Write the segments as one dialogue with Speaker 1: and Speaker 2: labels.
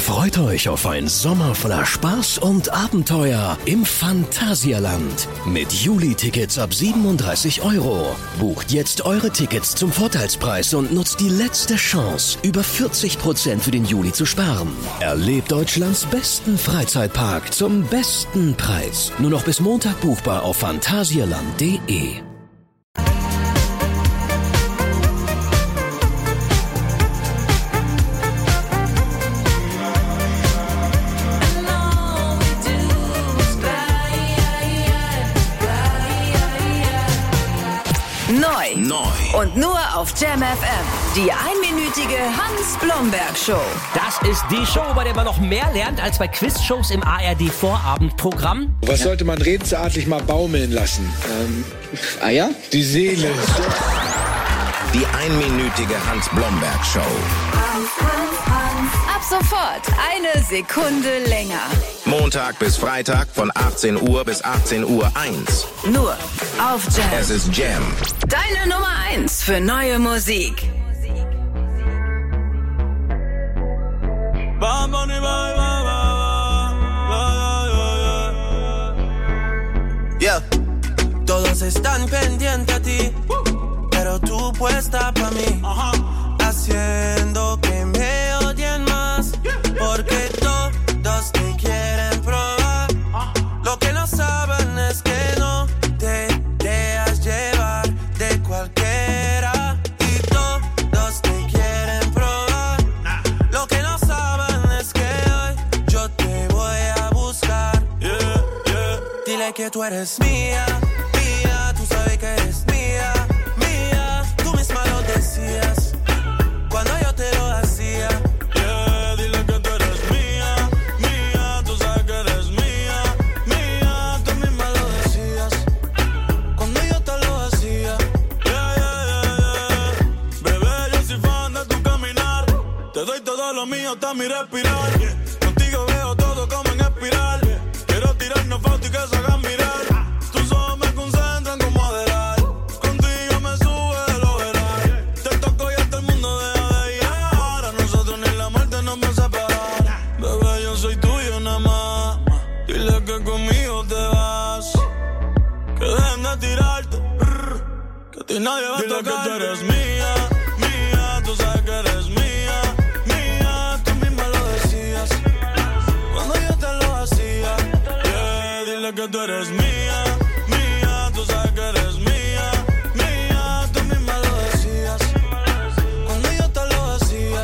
Speaker 1: Freut euch auf einen Sommer voller Spaß und Abenteuer im Phantasialand. Mit Juli-Tickets ab 37 €. Bucht jetzt eure Tickets zum Vorteilspreis und nutzt die letzte Chance, über 40% für den Juli zu sparen. Erlebt Deutschlands besten Freizeitpark zum besten Preis. Nur noch bis Montag buchbar auf phantasialand.de.
Speaker 2: Neu. Und nur auf Jam FM. Die einminütige Hans-Blomberg-Show.
Speaker 3: Das ist die Show, bei der man noch mehr lernt als bei Quizshows im ARD-Vorabendprogramm.
Speaker 4: Was sollte man redensartlich mal baumeln lassen?
Speaker 5: Eier?
Speaker 4: Die Seele.
Speaker 6: Die einminütige Hans-Blomberg-Show.
Speaker 2: Ab sofort eine Sekunde länger.
Speaker 6: Montag bis Freitag von 18 Uhr bis 18:01 Uhr.
Speaker 2: Nur auf Jam.
Speaker 6: Es ist Jam.
Speaker 2: Deine Nummer 1 für neue Musik.
Speaker 7: Yeah. Todos están pendientes a ti, pero tú puesta pa' mí, haciendo que me odien más, porque todos te quieren probar. Lo que no saben es que no te dejas llevar de cualquiera, y todos te quieren probar. Lo que no saben es que hoy yo te voy a buscar. Dile que tú eres mía, mía, tú sabes que eres mía, mía, tú misma lo decías cuando yo te lo hacía. Dile que tú eres mía, mía, tú sabes que eres mía, mía, tú misma lo decías cuando yo te lo hacía. Bebé, yo soy fan de tu caminar, te doy todo lo mío hasta mi respirar. Contigo veo todo como en espiral. Quiero tirarnos fotos y que se hagan mirar. Tus ojos me concentran como Adderall. Contigo me sube de lo veral. Te toco y hasta el mundo deja de llegar. A nosotros ni la muerte nos va a separar. Bebé, yo soy tuyo nada más. Dile que conmigo te vas. Que dejen de tirarte. Que a ti nadie va a tocar. Dile que tú eres mía, mía. Tú sabes que eres mía, mía. Tú misma lo decías cuando yo te lo hacía. Dile que tú eres mía, mía, tú sabes que eres mía, mía, tú misma lo decías cuando yo te lo hacía.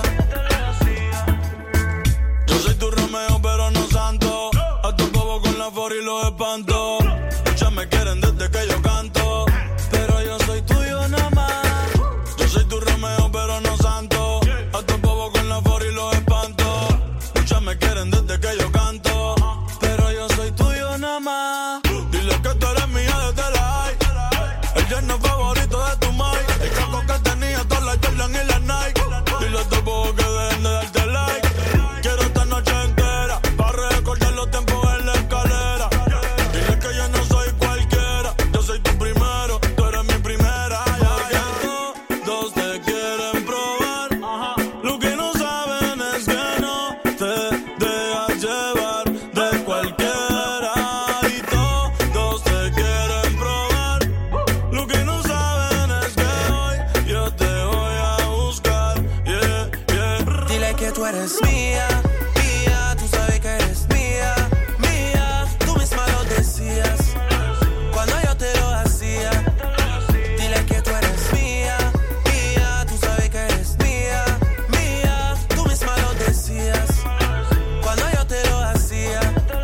Speaker 7: Yo soy tu Romeo pero no santo, a tu bobo con la for y los espanto. Muchas me quieren desde que yo canto, pero yo soy tuyo nada más. Yo soy tu Romeo pero no santo, a tu bobo con la for y los espanto. Muchas me quieren desde que yo canto, pero yo soy tuyo nada más. Dile que tú eres mía desde la high. El yerno favorito de tu mai. El capo que tenía todas las Jordan y las Nike. Dile a tu bobo que dejen de darte like. Quiero esta noche entera para recordar los tiempos en la escalera. Dile que yo no soy cualquiera. Yo soy tu primero, tú eres mi primera. Todos te quieren probar. Lo que no saben es que no te dejas llevar de cualquiera, y todos te quieren probar. Lo que no saben es que hoy yo te voy a buscar. Dile que tú eres mía, mía, tú sabes que eres mía, mía, tú misma lo decías cuando yo te lo hacía. Dile que tú eres mía, mía, tú sabes que eres mía, mía, tú misma lo decías cuando yo te lo hacía.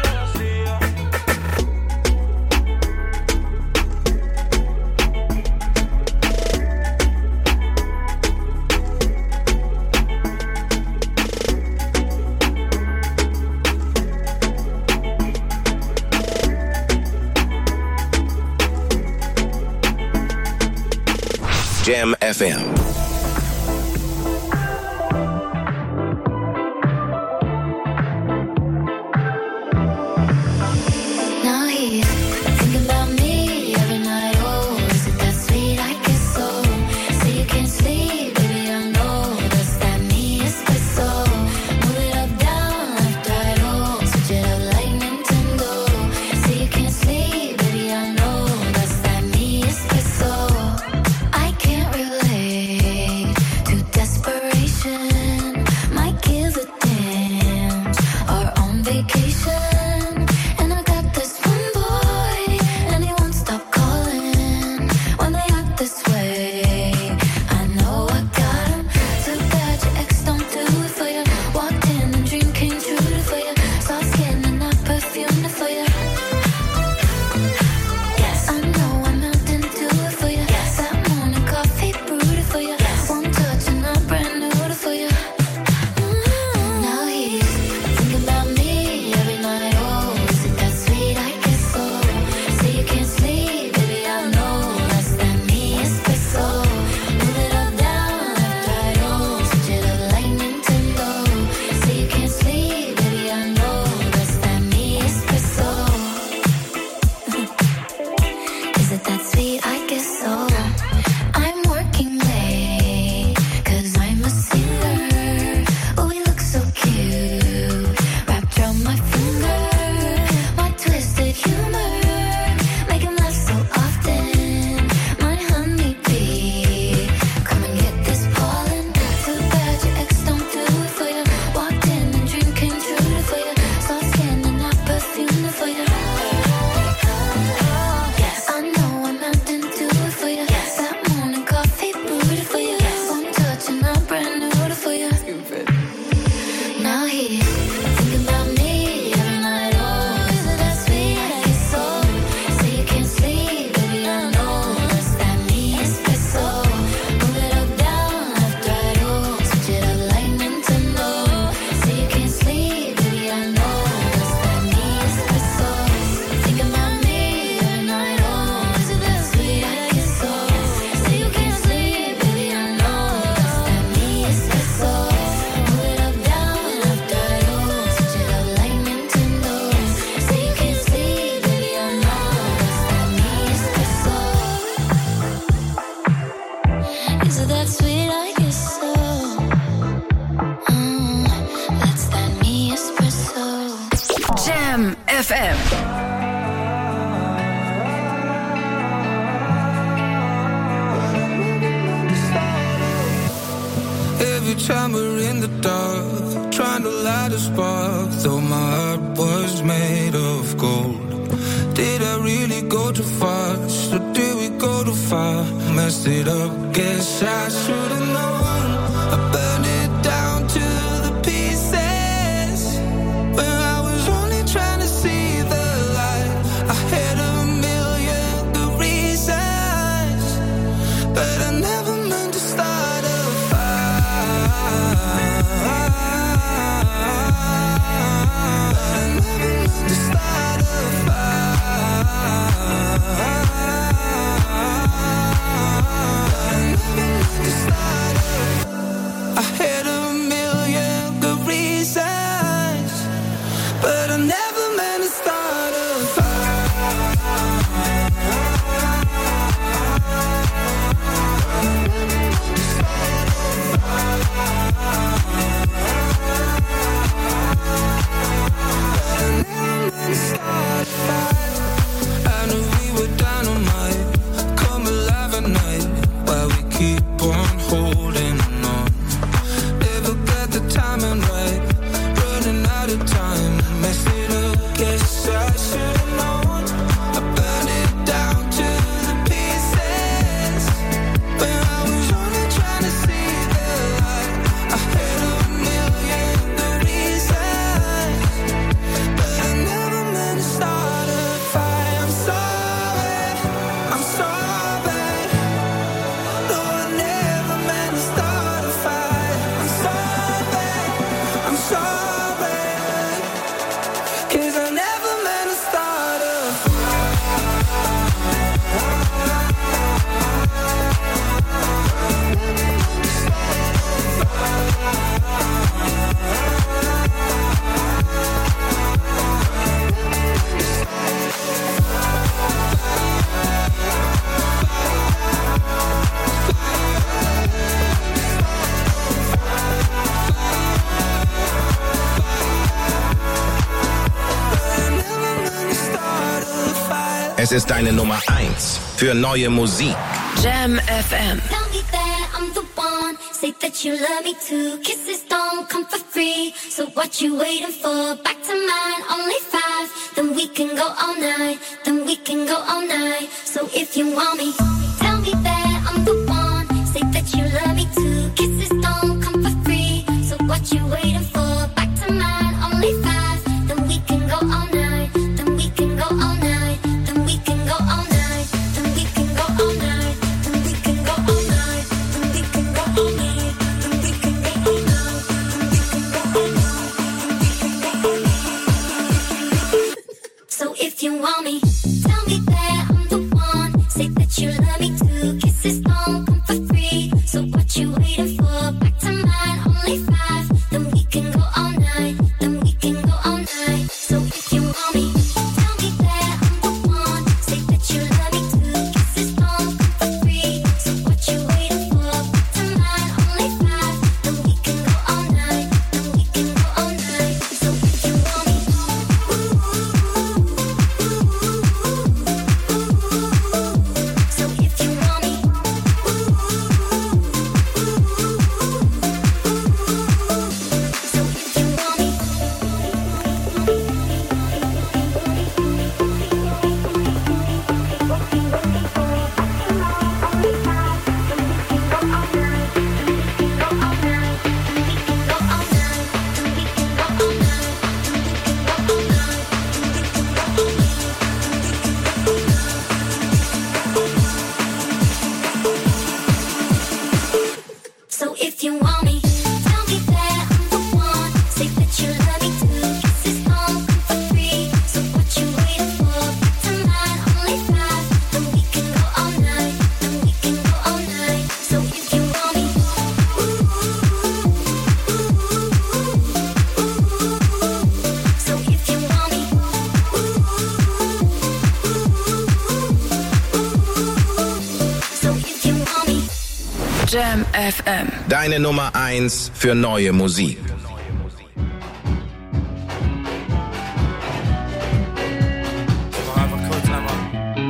Speaker 6: Jam FM.
Speaker 8: Now he's thinking about me every night. Oh, is it that sweet? I guess so. Say you can't sleep, baby, I know. Does that mean it's so? Move it up, down,
Speaker 2: Jam FM.
Speaker 5: Every time we're in the dark, trying to light a spark, though my heart was made of gold. Did I really go too fast, or did we go too far? Messed it up, guess I should've known. I burned it down to the pieces when I was only trying to see the light. I had a million good reasons, but I never meant to start a I had a million good reasons, but I never meant to start a I knew we were dynamite, come alive at night, while we keep on holding on. Never got the timing right, running out of time, messed it up, guess I should've known. I burned it down to the pieces when I was only trying to see the light. I had a million good reasons, but I never meant to start a fight. I'm sorry, I'm sorry. No, I never meant to start a fight. I'm sorry, 'cause I never meant to start a
Speaker 6: Es ist deine Nummer 1 für neue Musik.
Speaker 2: Jam FM.
Speaker 8: Tell me that I'm the one. Say that you love me too. Kisses don't come for free. So what you waiting for? Back to mine, only 5. Then we can go all night. Then we can go all night. So if you want me, tell me that I'm the one. Say that you love me too. Kisses don't come for free. So what you waiting for? Back to mine, only 5. Then we can go all night. Then we can go all night. Then we can go all night. Then we can go all night. Then we can go all night. Then we can go all night. Then we can go all night. Then we can go all night. Then we can go all night. So if you want me, tell me that I'm the one. Say that you love me too. Kisses don't come for free. So what you waiting for? Back to mine, only 5. Then we can go all night. Then we can go all night. So if you want me, tell me that I'm the one. Say that you love me too. Kisses don't come for free. So what you waiting for? Back to mine, only 5. Then we can go all night. Then we can go all night. So if you want me, so if you want me, so if you want me. So if you want me, tell me that I'm the one. Say that you love me too. Kisses don't come for free. So what you waiting for? Back to mine, only 5. Then we can go all night. Then we can go all night. So if you want me, so if you want me, so if you want me.
Speaker 2: Jam FM.
Speaker 6: Deine Nummer 1 für neue Musik.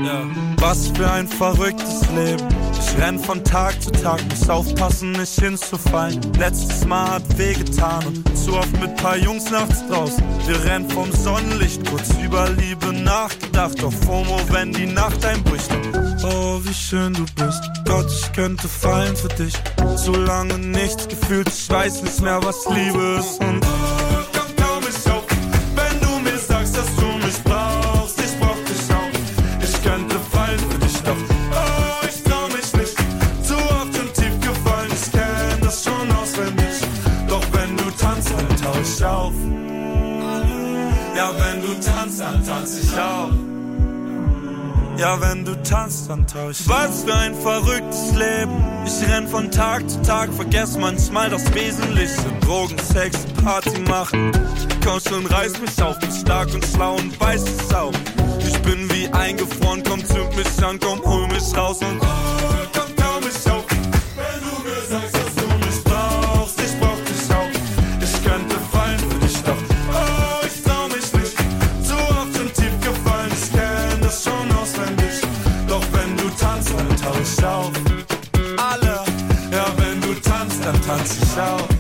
Speaker 7: Was für ein verrücktes Leben. Ich renn von Tag zu Tag, muss aufpassen, nicht hinzufallen. Letztes Mal hat wehgetan und zu oft mit paar Jungs nachts draußen. Wir rennen vom Sonnenlicht, kurz über Liebe nachgedacht. Auf FOMO, wenn die Nacht einbricht. Oh, wie schön du bist. Gott, ich könnte fallen für dich. So lange nichts gefühlt, ich weiß nicht mehr, was Liebe ist. Und komm kaum nicht auf, wenn du mir sagst, dass du mich brauchst. Ich brauch dich auch. Ich könnte fallen für dich, doch ich trau mich nicht. Zu oft und tief gefallen, ich kenn das schon auswendig. Doch wenn du tanzt, dann tauch ich auf. Ja, wenn du tanzt, dann tanz ich auch. Ja, wenn du tanzt, dann tauch ich. Was für ein verrücktes Leben. Ich renn von Tag zu Tag, vergess manchmal das Wesentliche. Drogen, Sex, Party machen. Komm schon, reiß mich auf, bin stark und schlau und weiß es auch. Ich bin wie eingefroren, komm, zünd mich an, komm, hol mich raus und komm, kaum mich auf. Wenn du mir sagst, dass du mich brauchst, ich brauch dich auch. Ich könnte fallen für dich, doch ich trau mich nicht. Zu oft und tief gefallen, ich kenn das schon auswendig. Doch wenn du tanzt, dann tauch ich auf. Alle, ja, wenn du tanzt, dann tanz ich auch.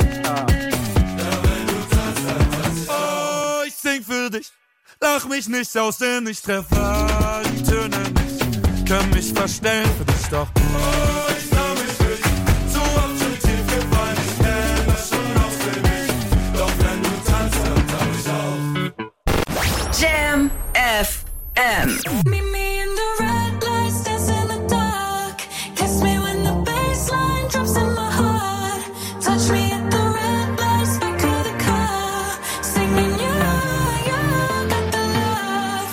Speaker 7: Ich sing für dich, lach mich nicht aus, denn ich treffe die Töne nicht. Können mich verstellen für dich, doch ich trau mich nicht. Zu oft schon tief gefallen, ich kenn das schon auswendig. Doch wenn du tanzt, dann tauch ich auf.
Speaker 2: Jam FM.
Speaker 8: Meet me in the red lights, dance in the dark. Kiss me when the bassline drops in my heart. Touch me at the red lights, back of the car. Singing you got the love.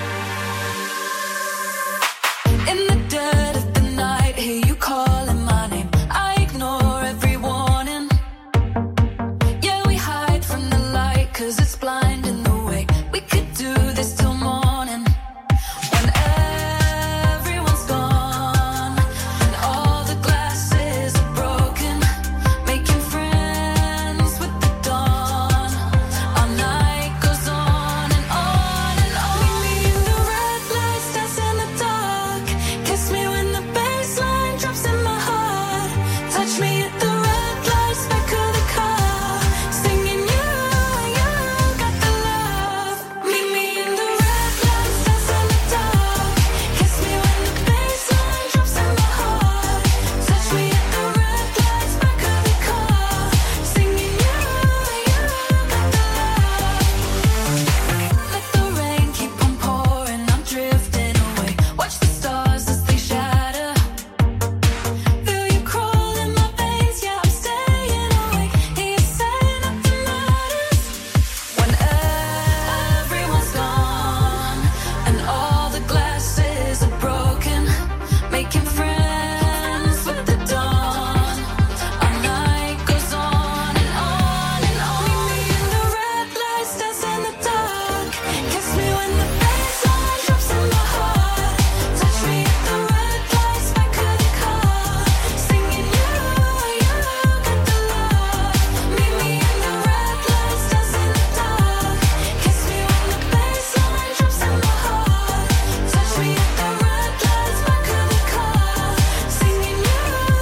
Speaker 8: In the dead of the night, hear you calling my name. I ignore every warning. Yeah, we hide from the light, 'cause it's blinding the way. We could do this till morning. When everyone's gone and all the glasses are broken, making friends with the dawn. Our night goes on and on and on. Meet me in the red lights, dance in the dark. Kiss me when the bassline drops in my heart. Touch me at the red lights, back of the car. Singing you got the love. Meet me in the red lights, dance in the dark. Kiss me when the bassline drops in my heart. Touch me at the red lights, back of the car. Singing you got the love. Let the rain keep on pouring, I'm drifting away. Watch the stars as they shatter. Feel you crawl in my veins, yeah, I'm staying awake. Hear you say nothing matters. When everyone's gone and all the glasses are broken, making friends with the dawn. Our night goes on and on and on. Meet me in the red lights, dance in the dark. Kiss me when the bassline drops in my heart. Touch me at the red lights, back of the car. Singing you got the love. Meet me in the red lights, dance in the dark. Kiss me when the bassline drops in my heart. Touch me at the red lights, back of the car. Singing you got the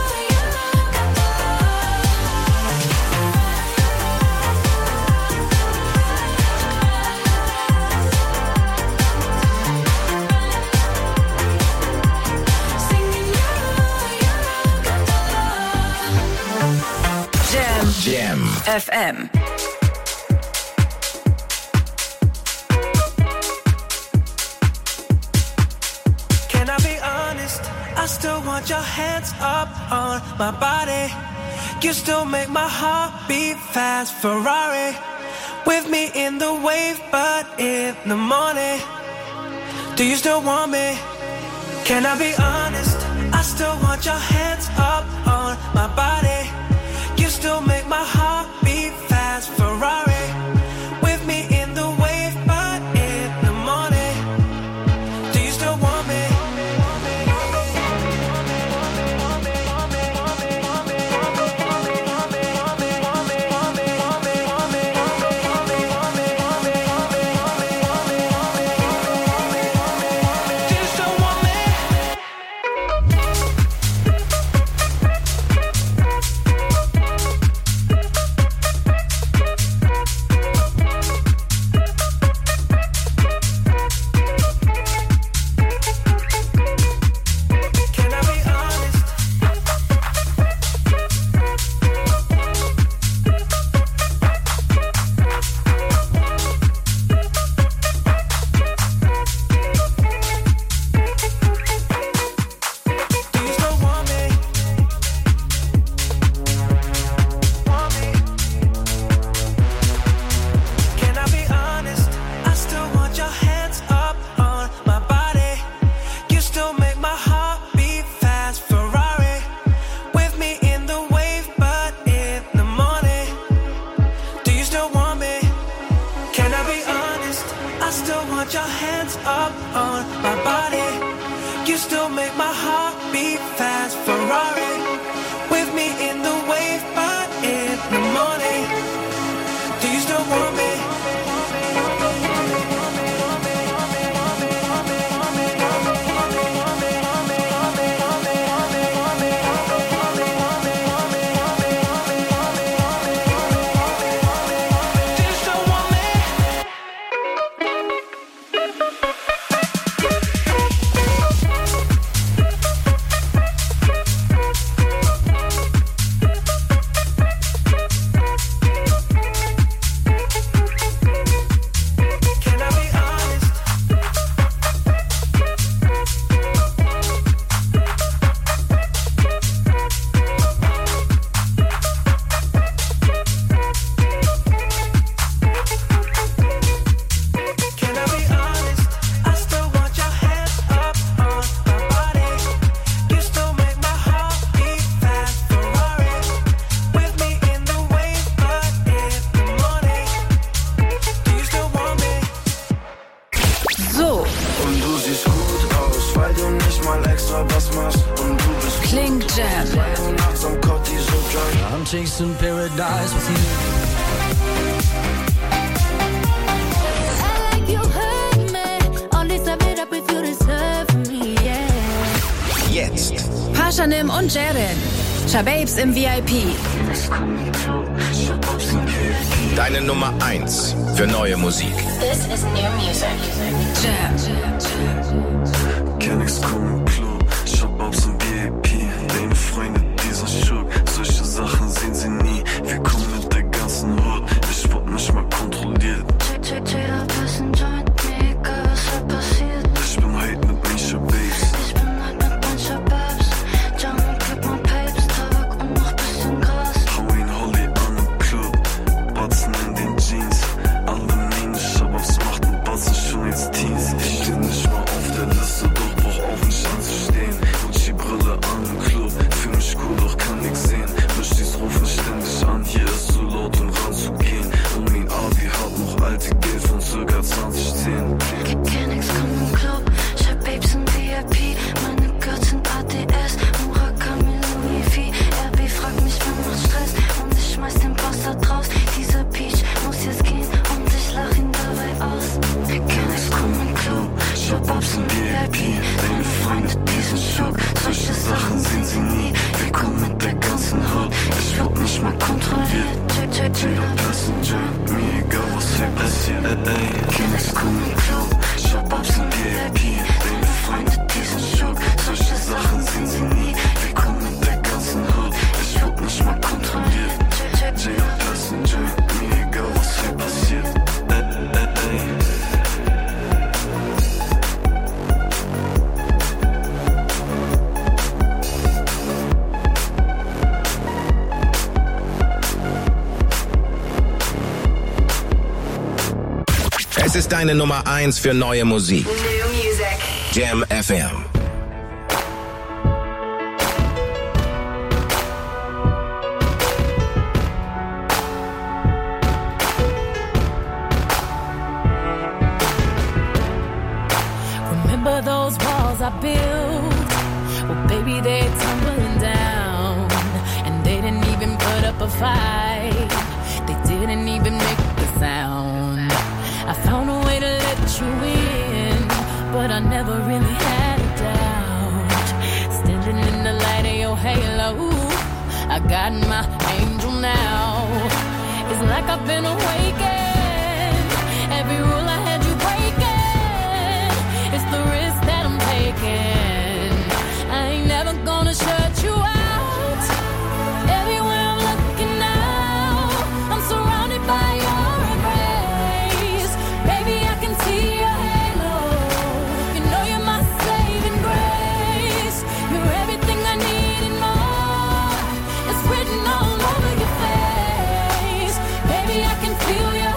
Speaker 8: love. Singing you got the love.
Speaker 2: Jam FM.
Speaker 9: Can I be honest? I still want your hands up on my body. You still make my heart beat fast. Ferrari with me in the wave, but in the morning. Do you still want me? Can I be honest? I still want your hands up on my body. You still make my heart beat fast. Ferrari with me in the wave, but in the morning. Do you still want me? Do you still I still want your hands up on my body. You still make my heart beat fast. Ferrari, with me in the wave, but in the morning. Do you still want me?
Speaker 10: Chasing paradise with you. I like you hurt me. All this I made up with you deserve me, yeah.
Speaker 6: Jetzt.
Speaker 2: Pashanim und Jaren. Shababes im VIP.
Speaker 6: Deine Nummer 1 für neue Musik.
Speaker 8: This is new music.
Speaker 2: Jam.
Speaker 11: Kenn nix kommen, Club. Shababes im VIP. Deine Freunde, dieser Schuck. Solche Sachen sehen sie nie. Wir kommen mit der ganzen Hut. Ich wurde nicht mal kontrolliert.
Speaker 8: Jeder bisschen joint, mir egal was halt passiert.
Speaker 11: Ich bin heute mit Misha Babes.
Speaker 8: Ich bin heute mit mancher Babs. Jungle, gib mal Papes. Tabak und noch bisschen Gras.
Speaker 11: Hau ihn Holly an im Club. Batzen in den Jeans. Alle meine Shababs machten Batzen schon jetzt Teens. Ich steh nicht mal auf der Liste, doch brauch auf nicht anzustehen. Und die Brille an im Club. Fühl mich cool, doch kann nix sehen. Mischtis rufen ständig an, hier ist zu laut, um ranzugehen. Und mein Abi hat noch alte Geld von circa 2010.
Speaker 8: Kenn nix, komm im Club. Ich hab Babes im VIP. Meine Girls sind ADS. Murakami, Louis V. RB fragt mich, wer macht Stress. Und ich schmeiß den Bastard raus. Dieser Peach muss jetzt gehen. Und ich lach ihn dabei aus. Kenn nix, komm im Club.
Speaker 11: Shababs im VIP. Deine Freunde, diesen Schock. Solche Sachen sehen sie nie. Wir kommen mit der ganzen Hut. Ich werd nicht mal kontrolliert. Jeder Passenger, mir egal was hier passiert. Kenn nix, komm im Club. Shababs im VIP. Deine Freunde, diesen Schock. Solche Sachen sehen sie nie. Wir kommen mit der ganzen Hut. Ich werd nicht mal kontrolliert. Jeder Passenger, mir egal was hier passiert.
Speaker 6: Es ist deine Nummer 1 für neue Musik.
Speaker 2: New music.
Speaker 6: Jam FM.
Speaker 10: Remember those walls I built? Well, baby, they're tumbling down. And they didn't even put up a fight. They didn't even make a sound. I found a way to let you in, but I never really had a doubt. Standing in the light of your halo, I got my angel now. It's like I've been awakened. Every rule I had you breaking. It's the risk that I'm taking. I ain't never gonna shut you out. Everywhere I'm looking now, I'm surrounded by your embrace. Baby, I can see your halo. You know you're my saving grace. You're everything I need and more. It's written all over your face. Baby, I can feel your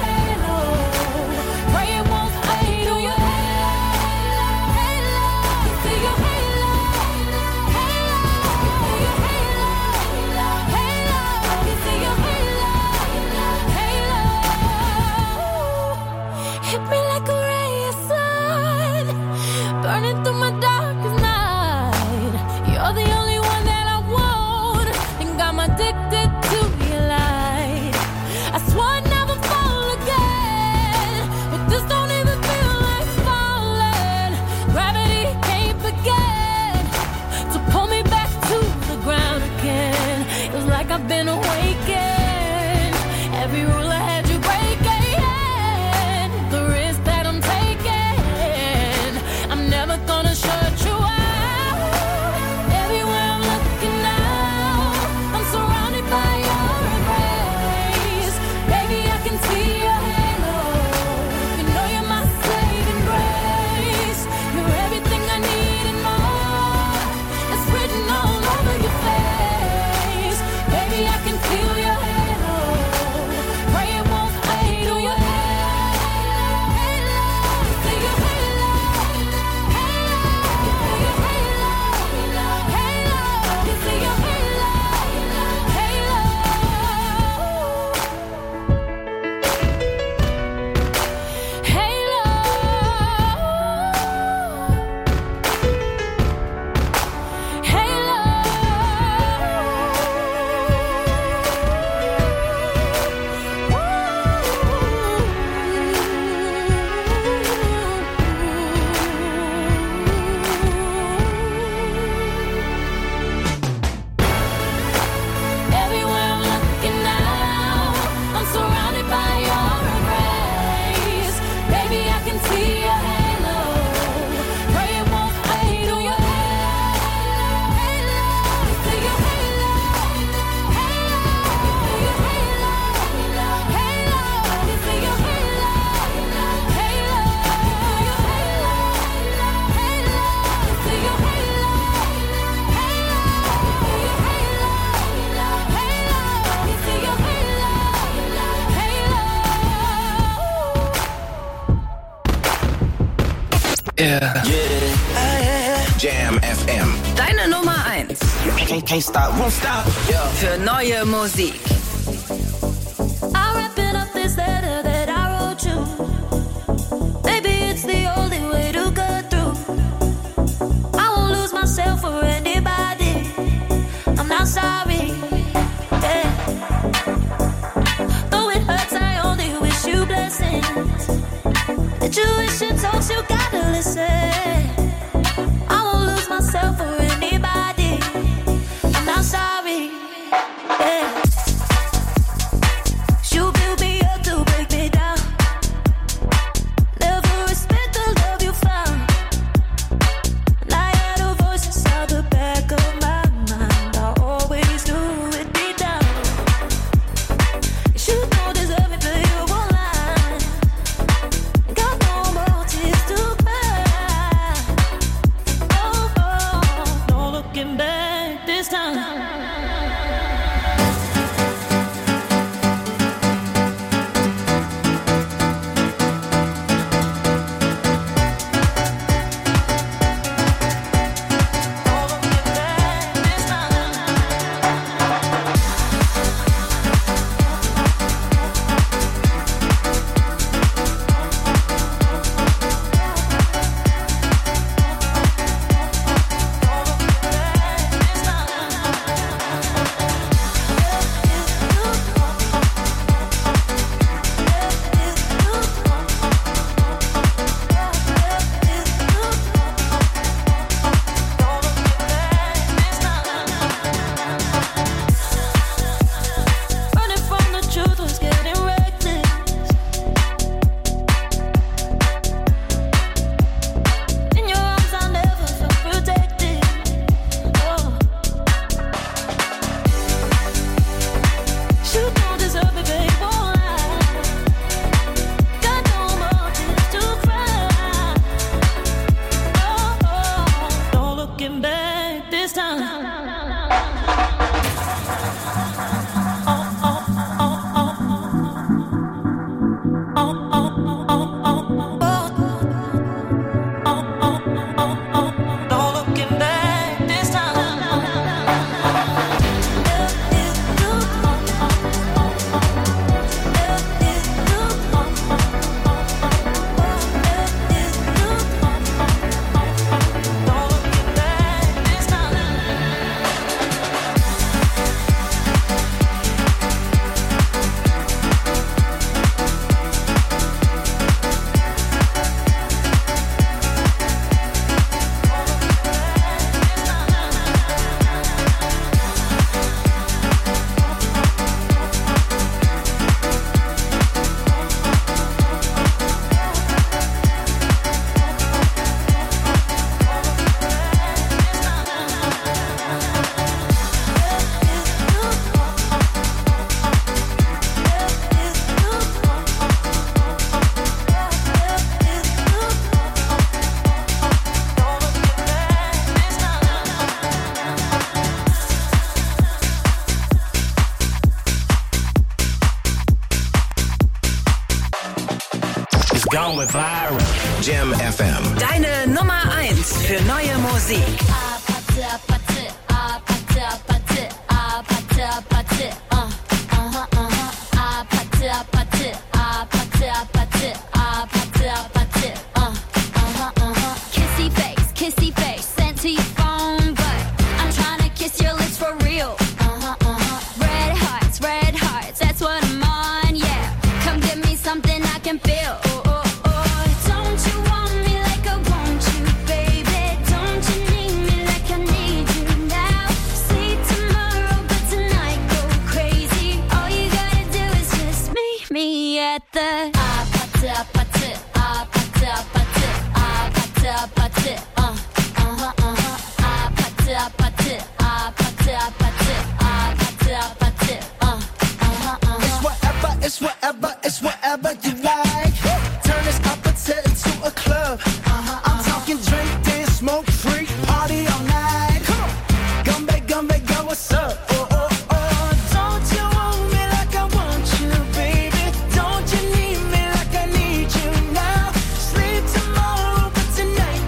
Speaker 5: Yeah.
Speaker 6: Jam FM.
Speaker 2: Deine Nummer 1.
Speaker 12: Can't stop, won't stop.
Speaker 2: Für neue Musik.
Speaker 10: I'll wrap it up this letter that I wrote you. Maybe it's the only way to go through. I won't lose myself for anybody. I'm not sorry. Yeah. Though it hurts, I only wish you blessings. Intuition talks, you gotta listen. I won't lose myself for anybody. I'm not sorry. Yeah. You build me up to break me down. Never respect the love you found. And I had a voice inside the back of my mind. I always knew it deep down. You don't deserve me, but you won't lie. Got no more tears to cry. Oh, oh, no looking back this time. Running from the truth was getting reckless. In your arms I never felt protected. Oh. You don't deserve me, babe, won't lie. Got no more tears to cry. Oh, oh, no looking back this time. No looking back this time.
Speaker 6: Going viral. Jam FM.
Speaker 2: Deine Nummer 1 für neue Musik.
Speaker 8: Kissy face, sent to your phone, but I'm trying to kiss your lips for real. Red hearts, that's what I'm on, yeah. Come give me something I can feel. Don't you want me like I want you, baby? Don't you need me like I need you now? See tomorrow, but tonight go crazy. All you gotta do is just meet me at the
Speaker 9: It's whatever you like. Turn this appetite into a club. I'm talking drink, dance, smoke, freak, party all night. Come on, Gumbe, go, what's up? Don't you want me like I want you, baby? Don't you need me like I need you now? Sleep tomorrow, but tonight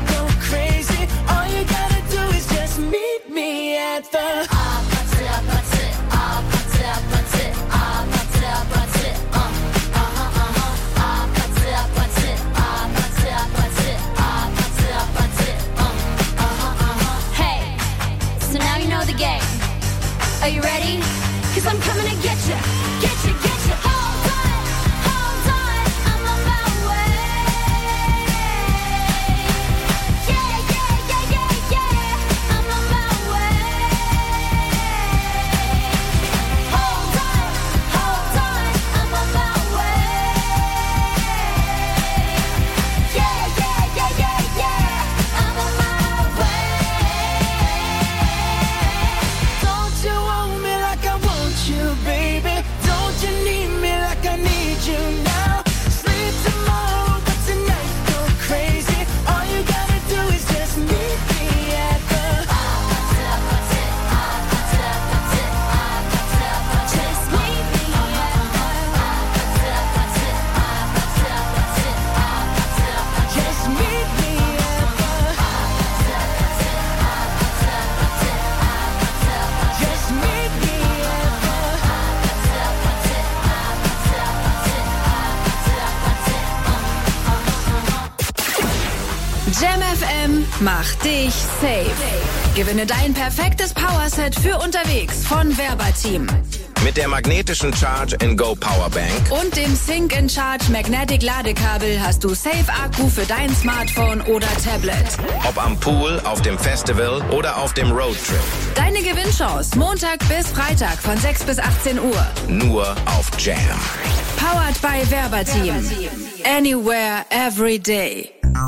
Speaker 2: Jam FM macht dich safe. Gewinne dein perfektes Powerset für unterwegs von Verbatim.
Speaker 6: Mit der magnetischen Charge-and-Go Powerbank
Speaker 2: Und dem Sync in Charge Magnetic Ladekabel hast du Safe-Akku für dein Smartphone oder Tablet.
Speaker 6: Ob am Pool, auf dem Festival oder auf dem Roadtrip.
Speaker 2: Deine Gewinnchance Montag bis Freitag von 6 bis 18 Uhr.
Speaker 6: Nur auf Jam.
Speaker 2: Powered by Verbatim. Anywhere, every day.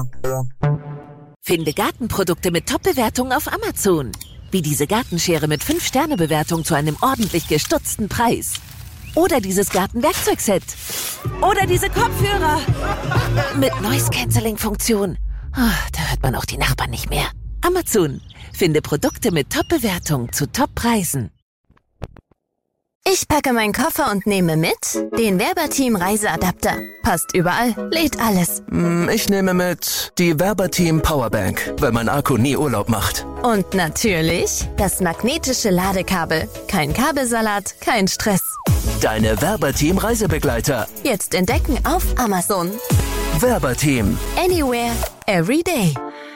Speaker 13: Finde Gartenprodukte mit Top-Bewertungen auf Amazon. Wie diese Gartenschere mit 5-Sterne-Bewertung zu einem ordentlich gestutzten Preis. Oder dieses Gartenwerkzeugset. Oder diese Kopfhörer. Mit Noise-Canceling-Funktion. Da hört man auch die Nachbarn nicht mehr. Amazon. Finde Produkte mit Top-Bewertung zu Top-Preisen.
Speaker 14: Ich packe meinen Koffer und nehme mit den Verbatim Reiseadapter. Passt überall, lädt alles.
Speaker 15: Ich nehme mit die Verbatim Powerbank, weil mein Akku nie Urlaub macht.
Speaker 14: Und natürlich das magnetische Ladekabel. Kein Kabelsalat, kein Stress.
Speaker 15: Deine Verbatim Reisebegleiter.
Speaker 14: Jetzt entdecken auf Amazon.
Speaker 15: Verbatim.
Speaker 14: Anywhere, every day.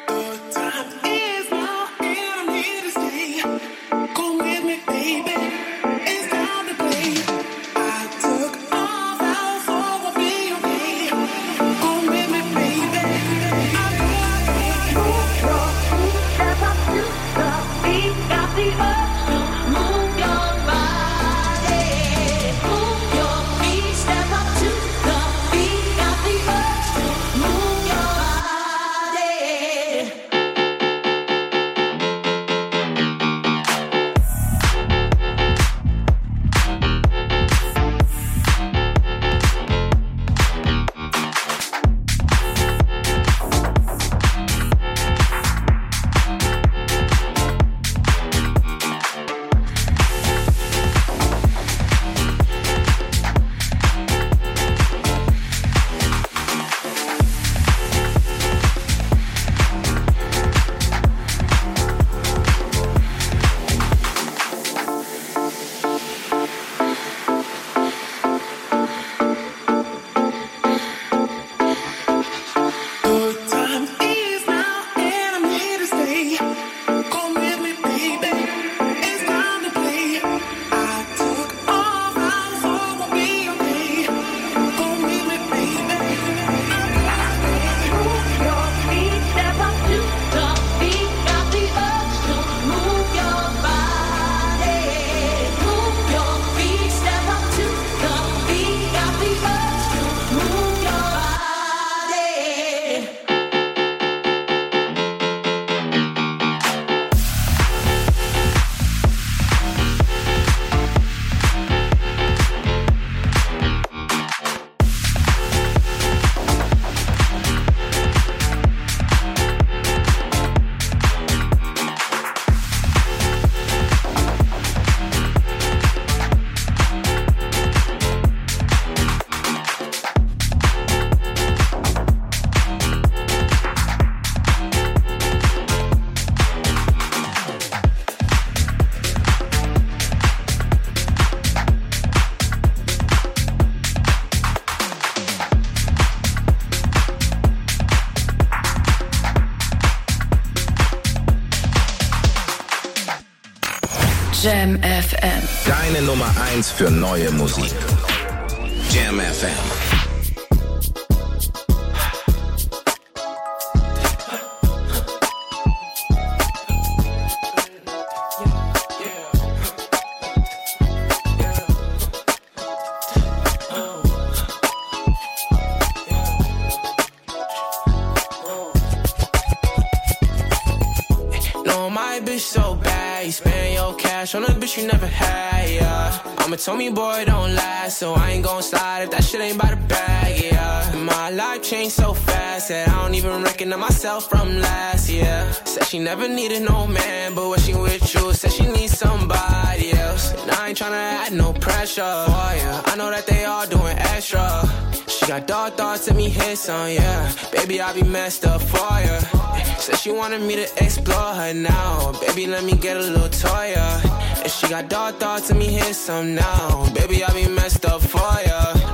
Speaker 2: Jam FM.
Speaker 6: Deine Nummer 1 für neue Musik. Jam FM.
Speaker 16: On a bitch you never had, yeah. Mama told me, boy, don't last, so I ain't gon' slide if that shit ain't by the bag, yeah. My life changed so fast that I don't even recognize myself from last year. Said she never needed no man, but when she with you, said she needs somebody else. And I ain't tryna add no pressure for ya. I know that they all doing extra. She got dark thoughts, let me hit some, yeah. Baby, I be messed up for ya. Said she wanted me to explore her now. Baby, let me get a little toy, yeah. And she got dark thoughts, let me hit some now. Baby, I be messed up for ya. I get dark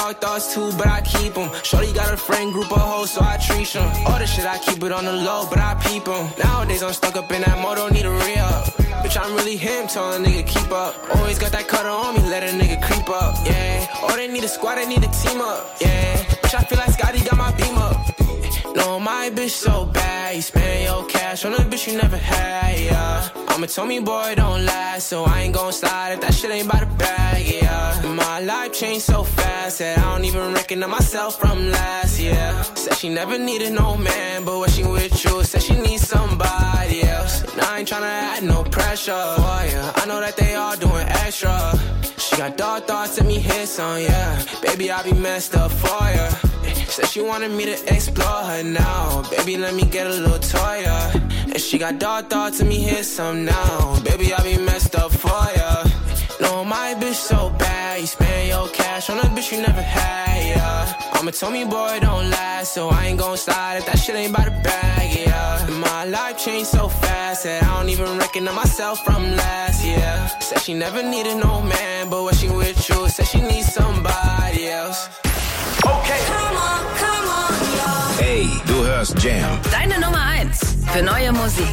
Speaker 16: dark thoughts too, but I keep them. Shorty got a friend group of hoes, so I treat them. All the shit I keep it on the low, but I peep them. Nowadays I'm stuck up in that mode, don't need a re-up. Bitch, I'm really him, tell a nigga keep up. Always got that cutter on me, let a nigga creep up, yeah. Oh, they need a squad, they need a team up, yeah. Bitch, I feel like Scotty got my beam up. No, my bitch so bad, you spend your cash on a bitch you never had, yeah. I'ma tell me, boy, don't last, so I ain't gon' slide if that shit ain't by the bag, yeah. My life changed so fast that I don't even recognize myself from last year. Said she never needed no man, but when she with you, said she needs somebody else. And I ain't tryna add no pressure, oh, yeah. I know that they all doing extra. She got dark thoughts, let me hit some, yeah. Baby, I be messed up for ya. Said she wanted me to explore her now. Baby, let me get a little toya. And she got dark thoughts, let me hit some now. Baby, I be messed up for ya. No, my bitch so bad, you spend your cash on a bitch you never had, yeah. I'ma tell me, boy, don't last, so I ain't gon' slide if that shit ain't by the bag, yeah. My life changed so fast that I don't even recognize myself from last year. Said she never needed no man, but when she with you, said she needs somebody else.
Speaker 5: Okay.
Speaker 2: Come on, y'all.
Speaker 6: Hey, du hörst Jam.
Speaker 2: Deine Nummer 1 für neue Musik.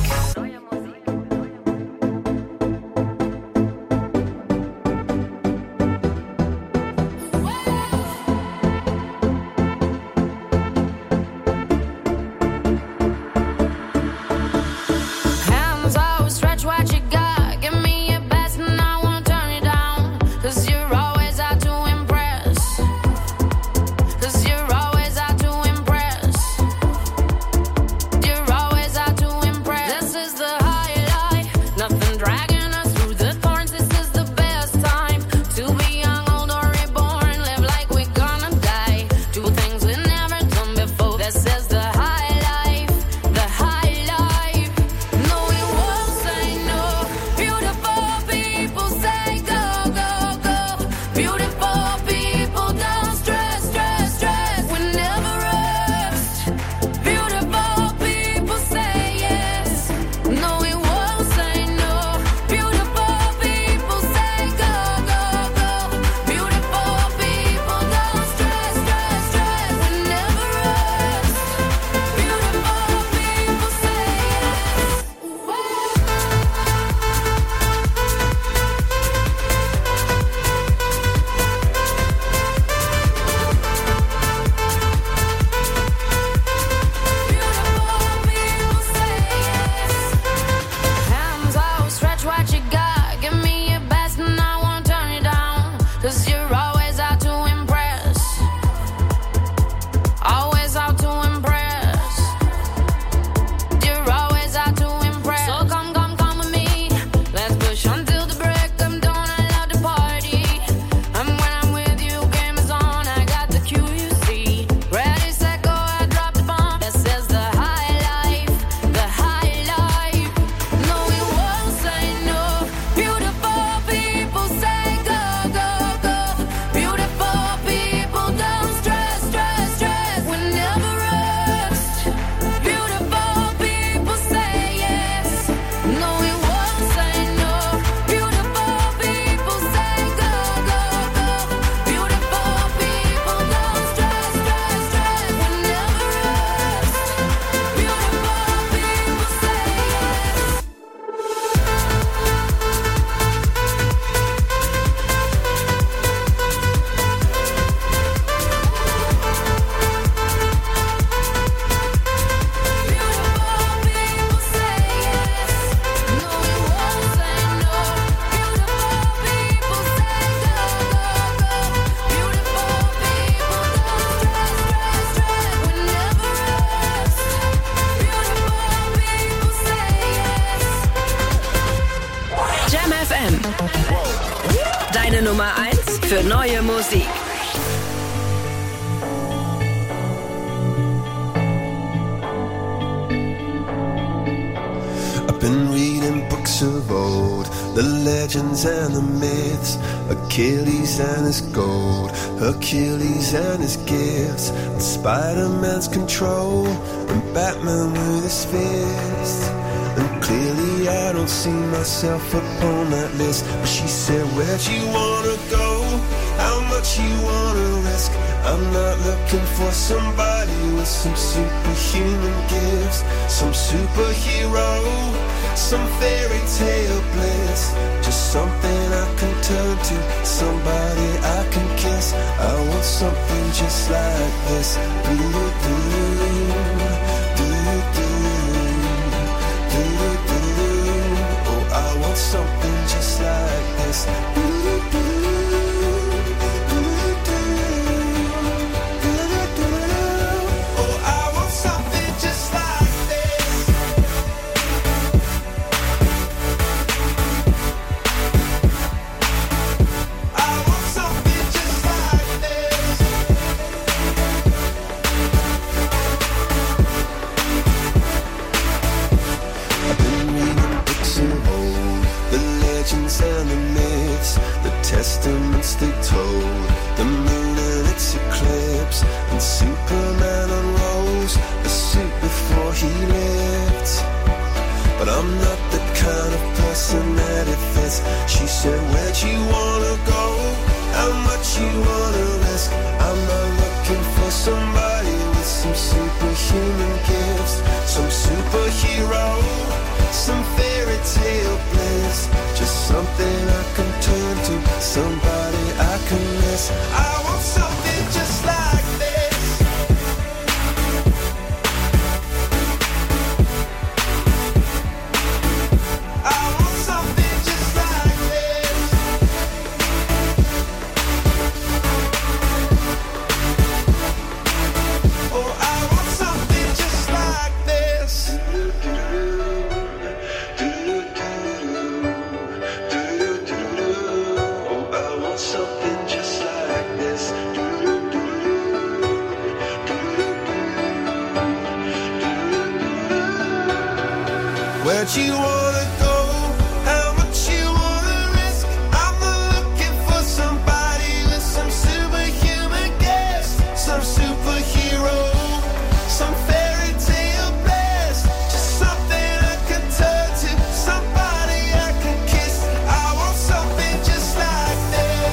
Speaker 2: Deine Nummer 1 für neue Musik.
Speaker 17: I've been reading books of old, the legends and the myths, Achilles and his gold, Hercules and his gifts, and Spider-Man's control, and Batman with his fist. And clearly I don't see myself upon that list. But she said, where'd you wanna go? How much you wanna risk. I'm not looking for somebody with some superhuman gifts, some superhero, some fairy tale bliss. Just something I can turn to, somebody I can kiss. I want something just like this. Oh, I want something just like this. And the myths, the testaments they told, the moon and its eclipse, and Superman unrolls the suit before he lived. But I'm not the kind of person that it fits. She said, where'd you wanna go? How much you wanna risk? I'm not looking for somebody with some superhuman gifts, some superhero, some fairy tale bliss. Just something I can turn to, somebody I can miss. I want something just like this. I want something just like this. Oh, I want something just like this. Something just like this. Where'd you wanna go? How much you wanna risk? I'm not looking for somebody with some superhuman gifts, some superhero, some fairy tale bliss. Just something I can turn to, somebody I can kiss. I want something just like this.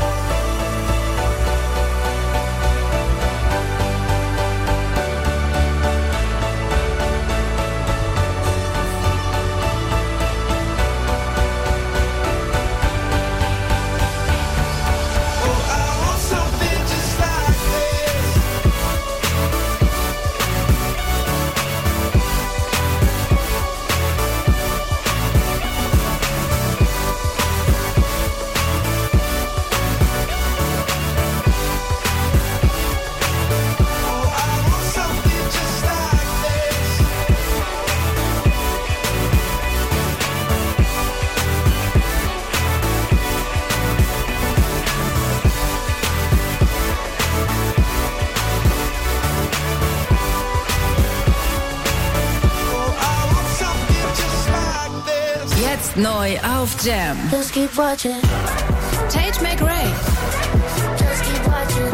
Speaker 2: Jetzt neu auf Jam.
Speaker 8: Just keep watching.
Speaker 2: Tate McRae.
Speaker 8: Just keep watching.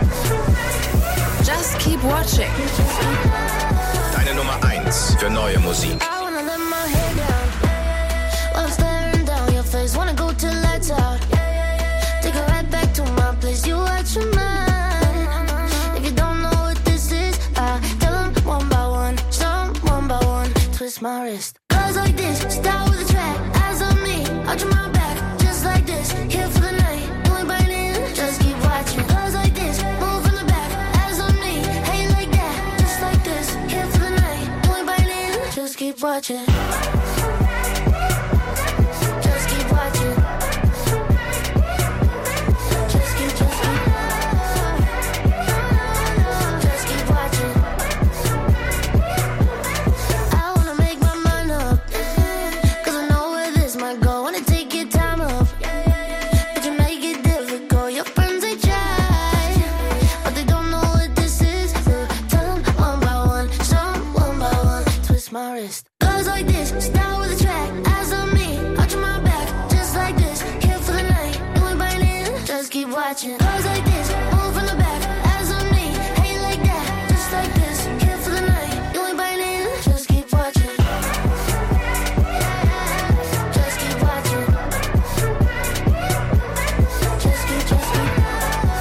Speaker 2: Just keep watching.
Speaker 6: Deine Nummer 1 für neue Musik.
Speaker 8: I wanna let my head down while I'm staring down your face. Wanna go till lights out. Take it right back to my place. You watch your mind. If you don't know what this is, I tell them one by one. Some one by one. Twist my wrist. Girls like this, start with a track. Eyes on me, arch my back. Just like this, here for the night. You ain't biting, just keep watching. Girls like this, move from the back. Eyes on me, hey like that. Just like this, here for the night. You ain't biting, just keep watching. Just keep watching. Just keep watching. I wanna make my mind up, 'cause I know where this might go. Wanna take your time up, but you make it difficult. Your friends they try, but they don't know what this is. So tell them one by one, some one by one. Twist my wrist. Girls like this, start with a track. Eyes on me, arch my back. Just like this, here for the night. You ain't biting, just keep watching. Girls like this, move from the back. Eyes on me, hey like that. Just like this, here for the night. You ain't biting, just keep watching. Just keep watching. Just keep.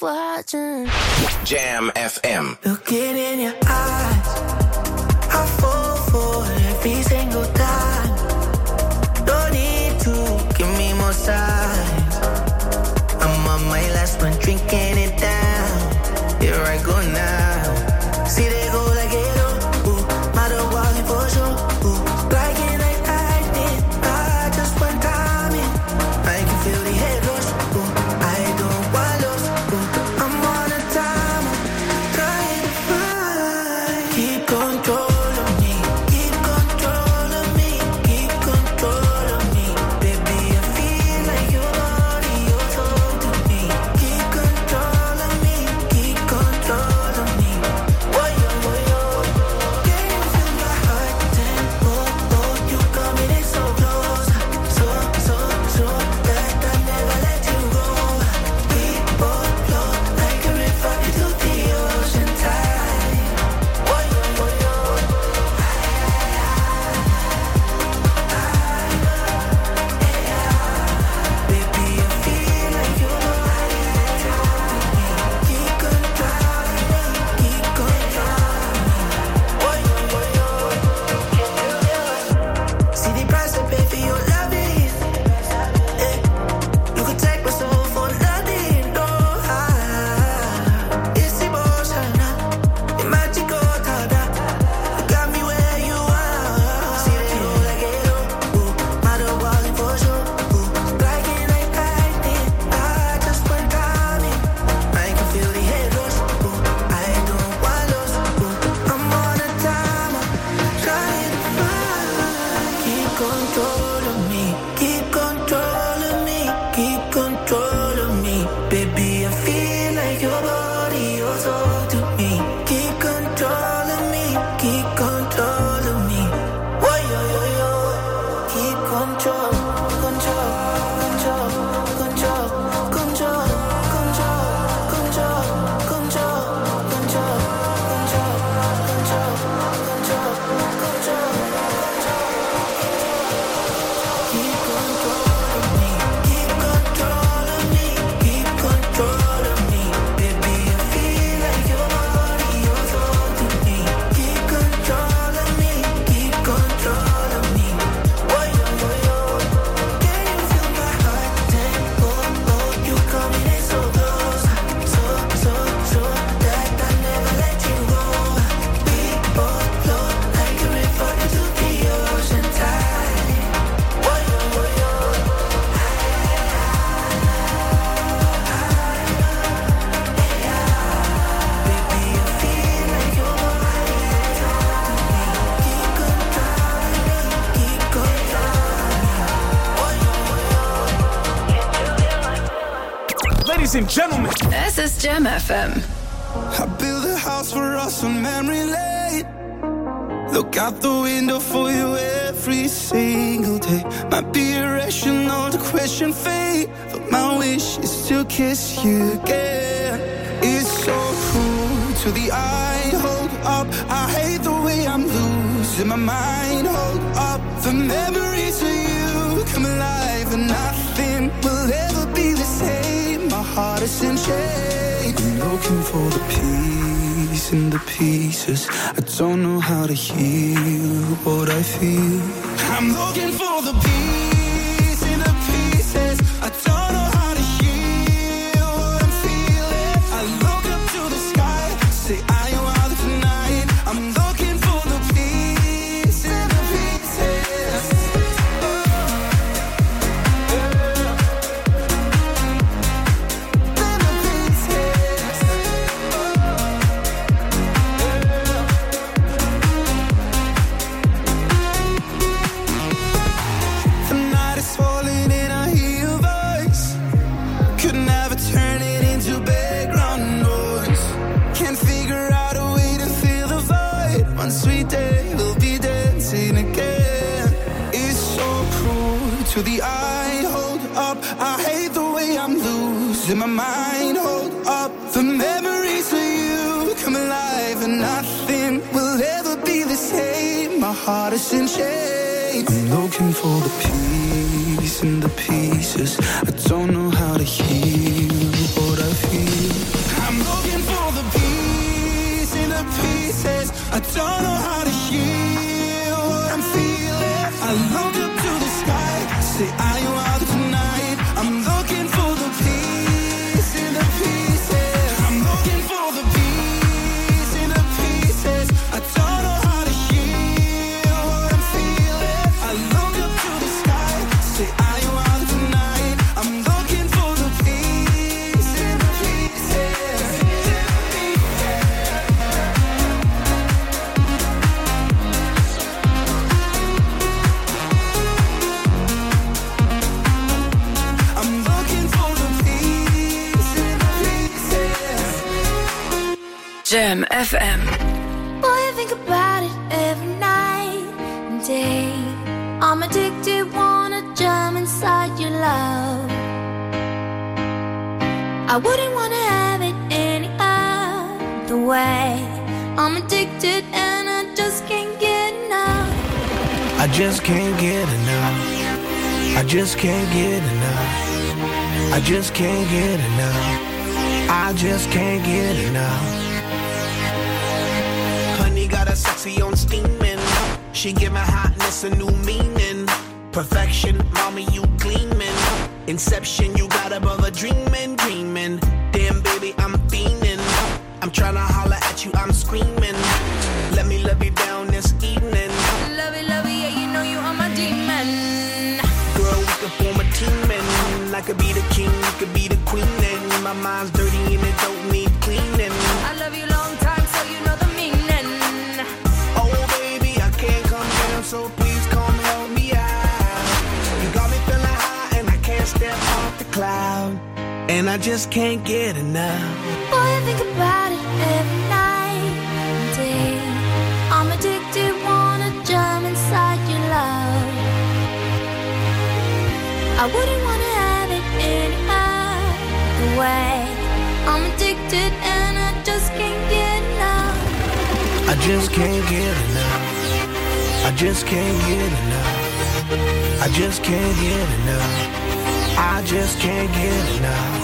Speaker 11: watching.
Speaker 6: Jam FM.
Speaker 9: Looking in your eyes, I fall for every single time. No need to give me more signs. I'm on my last one, drinking it down. Here I go now. See they go like it all. Ooh, matter what for sure. Ooh, like it like lightning. I just one time in. I can feel the head rush. Ooh, I don't want lost. Ooh, I'm on a timer, trying to find. Keep control of me. Keep control of me. Keep control of me. Baby, I feel like your body, your soul to me. Keep control of me. Keep control of me. Whoa, yo, whoa, yo. Can you feel my heart tempo? Oh, you coming in so close. So that I never let you go. We both flow like a river into the ocean tide. Whoa, yo, whoa, yo. Baby, I feel like your body to me. Keep control of me. Keep control of me. Whoa, yo, whoa, yo. See the price I pay for your love is. You could take my soul for nothing, no. It's emotional, it's magical, tada. You got me where you are. See they go like it all. Ooh, matter what for sure. Ooh, like it like lightning. I just one time in. I can feel the head rush. Ooh, I don't want lost. Ooh, I'm on a timer, trying to find. Keep control of me. Keep control of me. Keep control of me. Baby, I feel like your body, your soul to me. Keep control of me. Keep control of me. Whoa, yo, yo, yo. Keep control, control, control, control, control, control, control, control, control, control, control, control, control. Keep control of me. Keep control of me. Keep control of me. Baby, I feel like your body, your soul to me. Keep control of me. Keep control of me. Whoa, yo, whoa, yo. Can you feel my heart tempo? Oh, you coming in so close. So that I never let you go. We both flow like a river into the ocean tide. Whoa, yo, whoa, yo. Baby, I feel like your body keep control of me. Keep control of me. Whoa, yo, whoa, yo.
Speaker 18: Ladies and gentlemen,
Speaker 2: Es ist Jam FM.
Speaker 5: I build a house for us on memory lane. Look out the window for you every single day. Might be irrational to question fate, but my wish is to kiss you again. It's so cruel to the eye. Hold up, I hate the way I'm losing my mind. Hold up, the memories of you come alive, and nothing will ever be the same. My heart is in chains. I'm looking for the peace in the pieces. I don't know how to heal what I feel. I'm looking for the peace in the pieces. I don't know how to heal what I'm feeling. I look up to the sky, say I am out tonight. I'm looking for the peace in the pieces. The night is falling and I hear your voice. Could never turn it into background noise. Can't figure out a way to fill the void. One sweet day we'll be dancing again. It's so cruel to the eye. Hold up, I hate the way I'm losing my mind. Hold up, the memories of you come alive, and nothing will ever be the same. My heart is in chains. I'm looking for the peace in the pieces. I don't know how to heal what I feel. don't know how to heal what I'm feeling. I look up to the sky, say, are you out tonight? I'm looking for the peace in the pieces. I'm looking for the peace in the pieces. I don't know how to heal what I'm feeling. I look up to the sky, say, are you out tonight? I'm looking for the peace in the pieces. I'm looking for the peace in the pieces.
Speaker 2: Jam FM.
Speaker 8: Boy, I think about it every night and day. I'm addicted, wanna jump inside your love. I wouldn't wanna have it any other way. I'm addicted and I just can't get enough.
Speaker 9: I just can't get enough. I just can't get enough. I just can't get enough. I just can't get enough.
Speaker 12: Honey got a sexy on steaming. She give my hotness a new meaning. Perfection, mommy, you gleaming. Inception, you got above a dreaming, dreaming. Damn, baby, I'm fiending. I'm tryna holler at you, I'm screaming. Let me love you down this evening.
Speaker 10: Love it, yeah, you know you are my demon.
Speaker 12: Girl, we could form a team and I could be the king, you could be the queen. And my mind's dirty and it don't need cleaning.
Speaker 10: I love you long time, so you know the meaning.
Speaker 12: Oh, baby, I can't come down, so please come help me out. You got me feeling high and I can't step off the cloud. And I just can't get enough.
Speaker 8: Boy, I think about it every night and day. I'm addicted, wanna jump inside your love. I wouldn't wanna have it any other way. I'm addicted and I just can't get enough.
Speaker 9: I just can't get enough. I just can't get enough. I just can't get enough. I just can't get enough.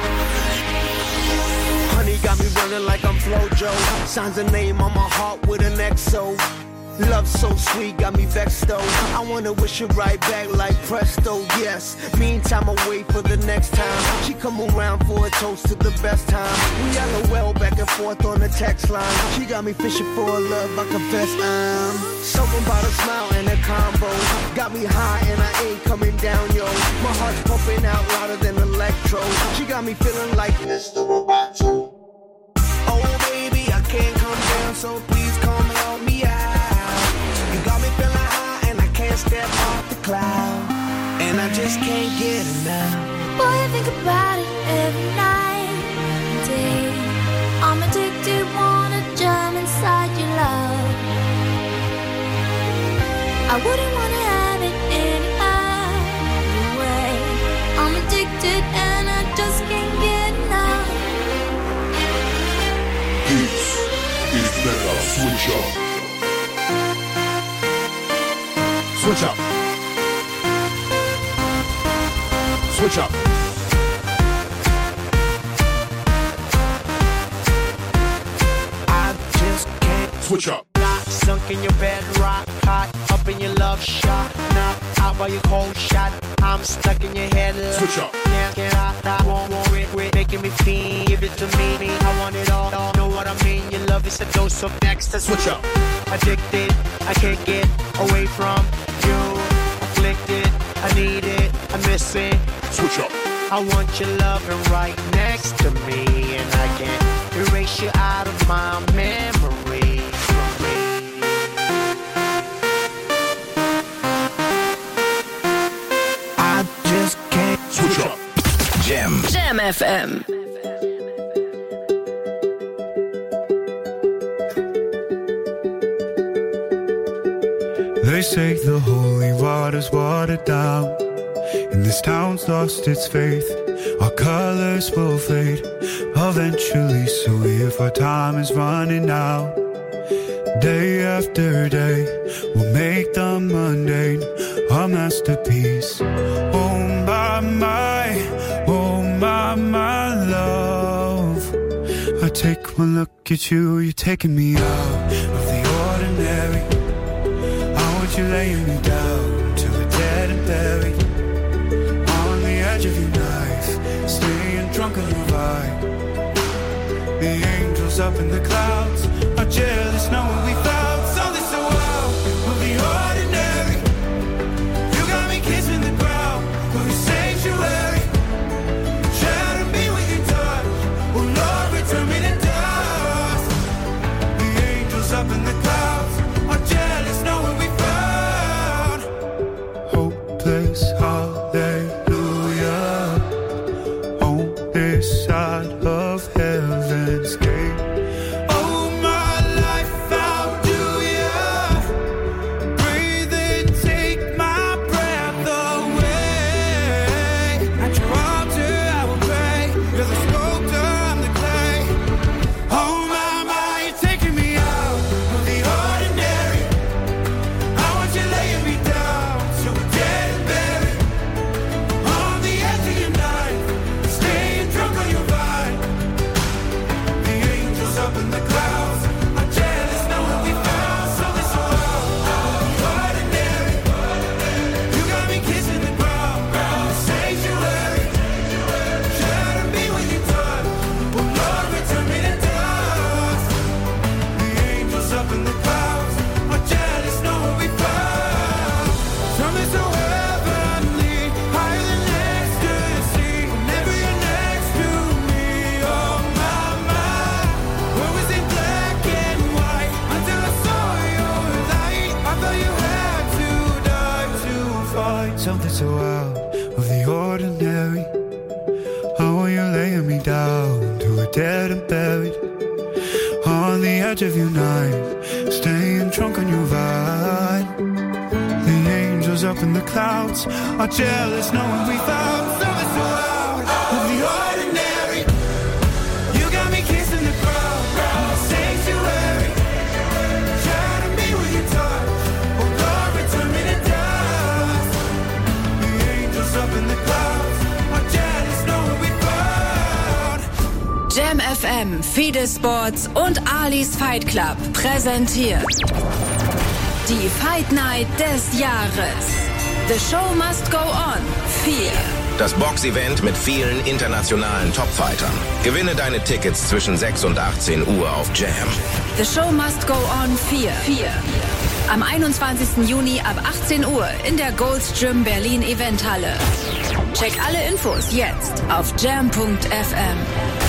Speaker 12: Honey got me running like I'm Flojo. Signs a name on my heart with an XO. Love so sweet, got me vexed though. I wanna wish it right back like presto, yes. Meantime, I wait for the next time. She come around for a toast to the best time. We LOL back and forth on the text line. She got me fishing for a love, I confess I'm something about a smile and a combo. Got me high and I ain't coming down, yo. My heart's pumping out louder than electro. She got me feeling like Mr. Roboto. Oh baby, I can't come down, so please come help me out. Got me feeling high and I can't step off the cloud. And I just can't get enough.
Speaker 8: Boy, I think about it every night and day. I'm addicted, wanna jump inside your love. I wouldn't wanna have it any other way. I'm addicted and I just can't get enough.
Speaker 18: This is Mega Switch Up. Switch up. Switch up.
Speaker 12: I just can't
Speaker 9: Switch up.
Speaker 12: Not sunk in your bed, rock hot, up in your love shot. Not out by your cold shot. I'm stuck in your head.
Speaker 18: Switch up.
Speaker 12: Can't get out, I won't quit, making me feel. Give it to me, I want it all. Know what I mean? Your love is a dose of next to
Speaker 18: Switch up.
Speaker 12: Addicted, I can't get away from you. Afflicted, I need it, I miss it.
Speaker 18: Switch up.
Speaker 12: I want your loving right next to me, and I can't erase you out of my memory. I just can't
Speaker 18: Switch up.
Speaker 2: Jam FM.
Speaker 19: They say the holy water's watered down, and this town's lost its faith. Our colors will fade eventually, so if our time is running out, day after day, we'll make the mundane a masterpiece. Oh my love, I take one look at you, you're taking me out of the ordinary. I want you laying me down till we're dead and buried. On the edge of your knife, staying drunk on your vibe. The angels up in the clouds are jealous knowing we found something so wild. We'll be ordinary. You got me kissing the ground, we'll be sanctuary. Shadow me with your touch, oh Lord, return me to dust. The angels up in the clouds are jealous knowing we found hopeless hallelujah on this side of heaven's gate. Oh, my life, how do ya breathe and take my breath away? At your altar I will pray. You're the sculptor, I'm the clay. Oh my, you're taking me out of the ordinary. I want you laying me down so we're dead and buried. On the edge of your knife, staying drunk on your vine. The angels up in the clouds are jealous knowing we found something so ordinary. You got me kissing the ground, sanctuary. Shadow me when you touch, oh Lord, return me to dust. The angels up in the clouds are jealous knowing we found something so heavenly, higher than ecstasy. Whenever you're next to me, oh my, where was it black and white until I saw your light? I thought you had to die to find something so out of the ordinary. How are you laying me down to a dead and buried? On the edge of your knife, staying drunk on your vine. The angels up in the clouds are jealous knowing we found something so out of the ordinary. You got me kissing the ground, sanctuary. Shadow me with your touch, oh Lord, return me to dust. The angels up in the clouds are jealous knowing we found.
Speaker 2: Jam FM, Fide Sports und Ali's Fight Club präsentiert die Fight Night des Jahres. The Show Must Go On 4.
Speaker 6: Das Boxevent mit vielen internationalen Topfightern. Gewinne deine Tickets zwischen 6 und 18 Uhr auf Jam.
Speaker 2: The Show Must Go On 4. Am 21. Juni ab 18 Uhr in der Gold's Gym Berlin Eventhalle. Check alle Infos jetzt auf jam.fm.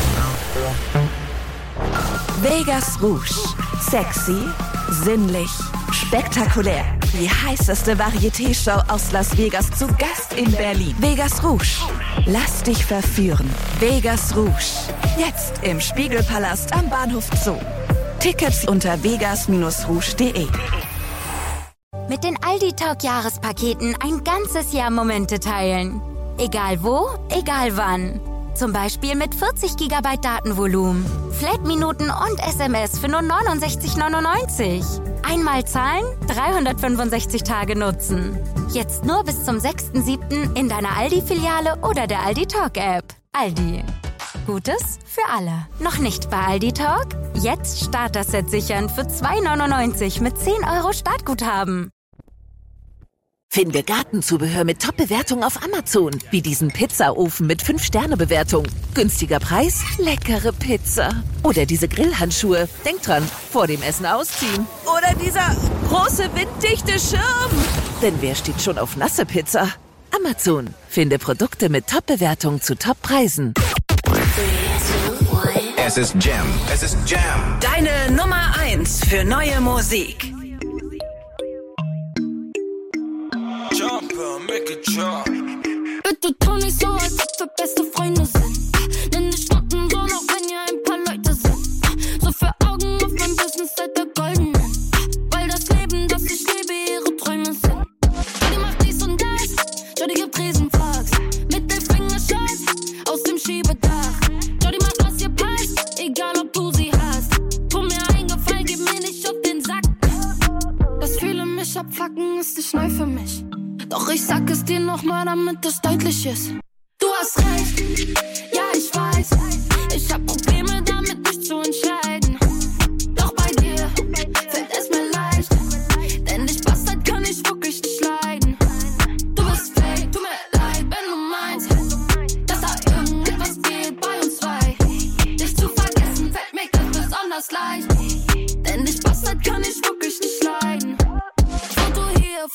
Speaker 13: Vegas Rouge. Sexy, sinnlich, spektakulär. Die heißeste Varieté-Show aus Las Vegas zu Gast in Berlin. Vegas Rouge. Lass dich verführen. Vegas Rouge. Jetzt im Spiegelpalast am Bahnhof Zoo. Tickets unter vegas-rouge.de.
Speaker 20: Mit den Aldi Talk Jahrespaketen ein ganzes Jahr Momente teilen. Egal wo, egal wann. Zum Beispiel mit 40 GB Datenvolumen, Flat-Minuten und SMS für nur 69,99. Einmal zahlen, 365 Tage nutzen. Jetzt nur bis zum 6.7. in deiner Aldi-Filiale oder der Aldi Talk App. Aldi. Gutes für alle. Noch nicht bei Aldi Talk? Jetzt Starter-Set sichern für 2,99 mit 10 € Startguthaben.
Speaker 13: Finde Gartenzubehör mit Top-Bewertung auf Amazon. Wie diesen Pizzaofen mit 5-Sterne-Bewertung. Günstiger Preis, leckere Pizza. Oder diese Grillhandschuhe. Denk dran, vor dem Essen ausziehen. Oder dieser große winddichte Schirm. Denn wer steht schon auf nasse Pizza? Amazon. Finde Produkte mit Top-Bewertung zu Top-Preisen.
Speaker 6: Es ist Jam. Es ist Jam.
Speaker 2: Deine Nummer 1 für neue Musik.
Speaker 5: Jumper, make it jump.
Speaker 21: Bitte tu nicht so, als ob wir beste Freunde sind. Nenn dich Schnappen, so noch wenn ihr ein paar Leute sind. So für Augen auf mein Business seid ihr goldenen. Weil das Leben, das ich lebe, ihre Träume sind. Jody macht dies und das, Jody gibt Riesenfax. Mit der Fingerscheiß aus dem Schiebedach. Jody macht, was ihr passt, egal ob du sie hast. Tu mir einen Gefallen, gib mir nicht auf den Sack. Dass viele mich abfucken, ist nicht neu für mich. Doch ich sag es dir nochmal, damit es deutlich ist. Du hast recht, ja ich weiß. Ich hab Probleme damit, mich zu entscheiden. Doch bei dir fällt es mir leicht.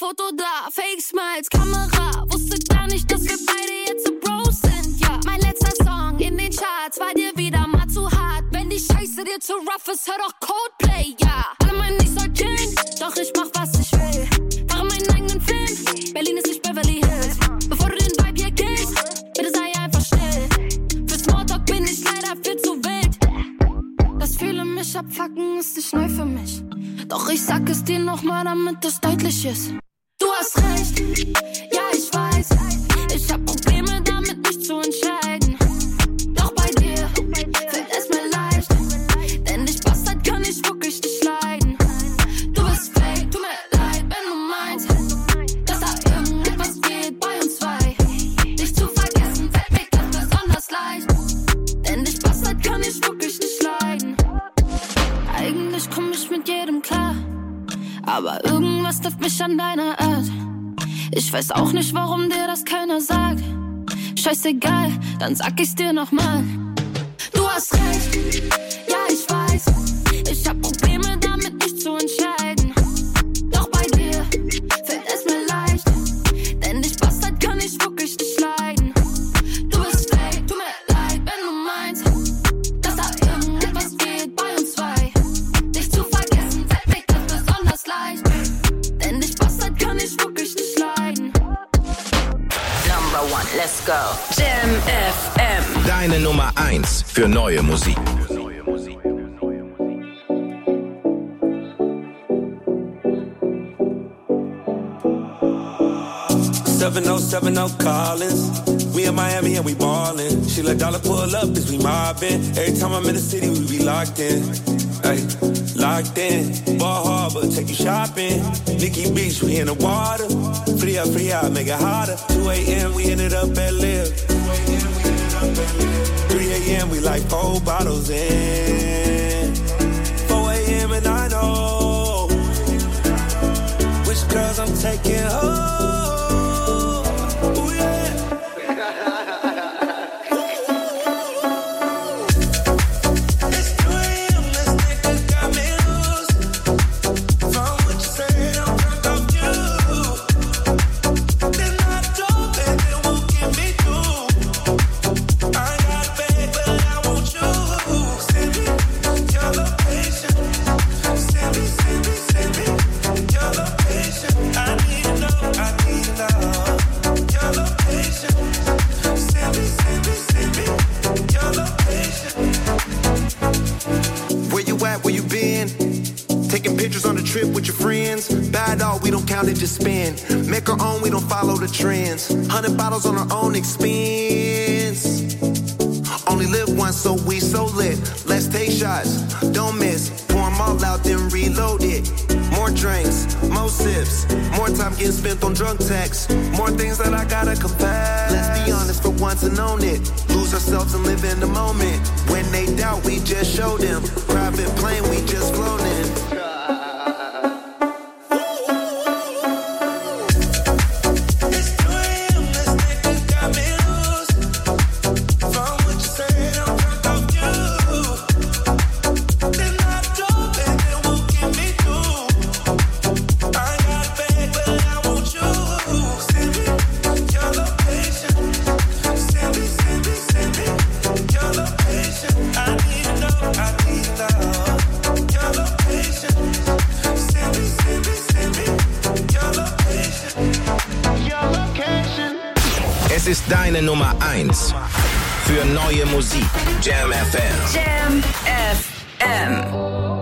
Speaker 21: Foto da, Fake Smiles, Kamera. Wusste gar nicht, dass wir beide jetzt so Bros sind, ja. Mein letzter Song in den Charts war dir wieder mal zu hart. Wenn die Scheiße dir zu rough ist, hör doch Coldplay, ja. Alle meinen, ich soll chillen, doch ich mach, was ich will. Fahre meinen eigenen Film, Berlin ist nicht Beverly Hills. Bevor du den Vibe hier killst, bitte sei einfach still. Für Smalltalk bin ich leider viel zu wild. Das viele mich abfucken ist nicht neu für mich. Doch ich sag es dir nochmal, damit es deutlich ist. Du hast recht, ja ich weiß. Ich hab Probleme damit, mich zu entscheiden. Doch bei dir fällt es mir leicht. Denn dich Bastard kann ich wirklich nicht leiden. Du bist fake, tut mir leid, wenn du meinst, dass da irgendetwas geht bei uns zwei. Dich zu vergessen fällt mir ganz besonders leicht. Denn dich Bastard kann ich wirklich nicht leiden. Eigentlich komm ich mit jedem klar, aber irgendwas trifft mich an deiner Art. Ich weiß auch nicht, warum dir das keiner sagt. Scheißegal, dann sag ich's dir nochmal. Du hast recht, ja ich weiß. Ich hab Probleme damit, mich zu entscheiden. Doch bei dir fällt es mir leicht. Denn dich Bastard kann ich wirklich nicht leiden. Du bist fake, tut mir leid, wenn du meinst, dass da irgendetwas geht bei uns zwei. Dich zu vergessen fällt mir ganz besonders leicht. Denn dich Bastard kann ich wirklich nicht leiden.
Speaker 2: Number 1, let's go. Jam FM.
Speaker 6: Deine Nummer 1 für neue Musik.
Speaker 7: 7070 Collins. We in Miami and we ballin'. She let dollar pull up as we mobbin'. Every time I'm in the city, we be locked in. Ay, locked in. Ball Harbor, take you shopping. Nikki Beach, we in the water. Free up, make it hotter. 2 a.m., we ended up at Live. 3 a.m., we like 4 bottles in. 4 a.m. and I know which girls I'm taking home.
Speaker 12: Just spend, make our own, we don't follow the trends. 100 bottles on our own expense. Only live once, so we so lit. Let's take shots, don't miss. Pour them all out, then reload it. More drinks, more sips. More time getting spent on drunk texts. More things that I gotta confess. Let's be honest for once and own it. Lose ourselves and live in the moment. When they doubt, we just show them. Private plane, we just flown in.
Speaker 6: Es ist deine Nummer 1 für neue Musik. Jam FM.
Speaker 2: Jam FM.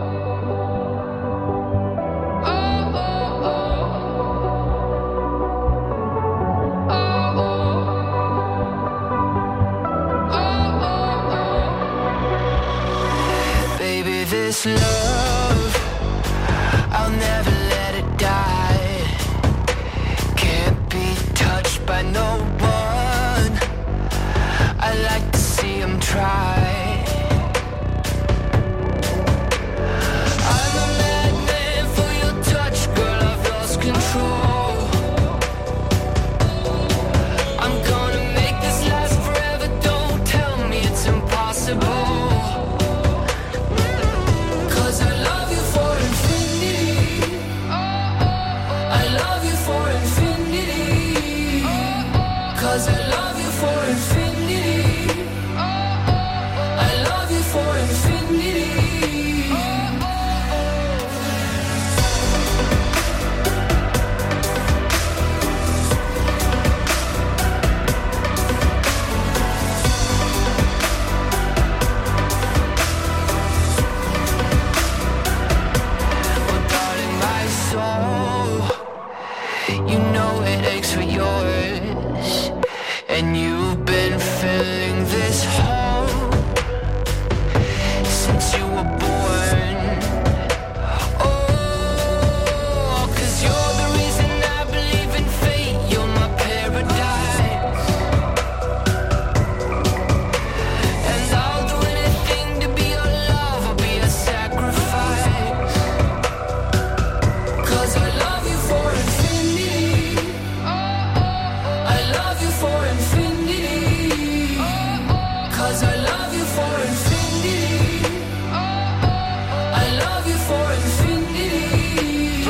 Speaker 9: Baby, this love, I'll never let it die. Can't be touched by no one. I like to see him try. I'm a madman for your touch, girl, I've lost control. I'm gonna make this last forever, don't tell me it's impossible. I love you for
Speaker 5: I love you for infinity. I love you for infinity.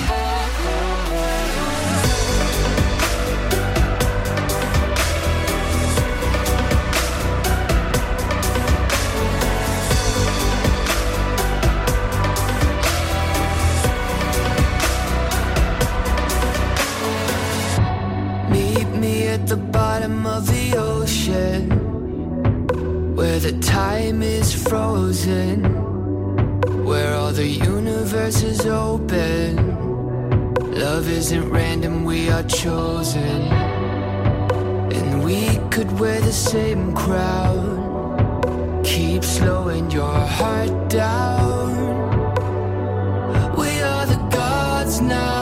Speaker 1: Meet me at the bottom of the ocean, where the time is frozen, where all the universe is open. Love isn't random, we are chosen. And we could wear the same crown. Keep slowing your heart down. We are the gods now.